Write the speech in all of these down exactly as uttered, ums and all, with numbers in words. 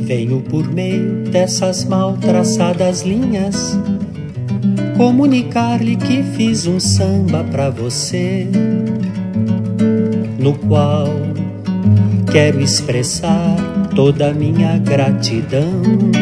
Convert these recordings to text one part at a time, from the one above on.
Venho por meio dessas mal traçadas linhas comunicar-lhe que fiz um samba pra você, no qual quero expressar toda a minha gratidão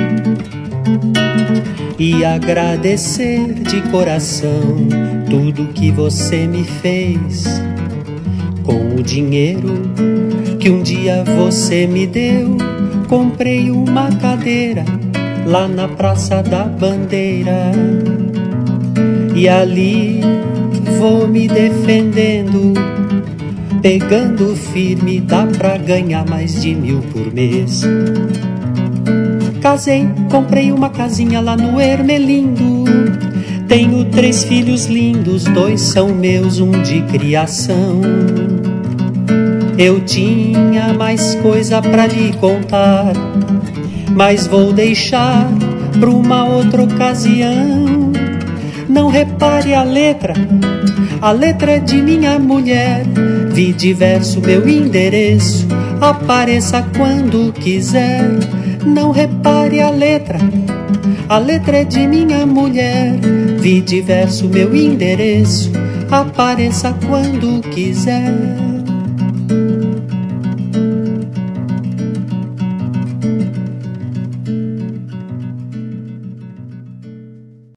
e agradecer de coração tudo que você me fez com o dinheiro que um dia você me deu. Comprei uma cadeira lá na Praça da Bandeira e ali vou me defendendo, pegando firme, dá pra ganhar mais de mil por mês. Casei, comprei uma casinha lá no Ermelindo, tenho três filhos lindos, dois são meus, um de criação. Eu tinha mais coisa pra lhe contar, mas vou deixar pra uma outra ocasião. Não repare a letra, a letra é de minha mulher. Vi diverso meu endereço, apareça quando quiser. Não repare a letra, a letra é de minha mulher. Vi diverso meu endereço, apareça quando quiser.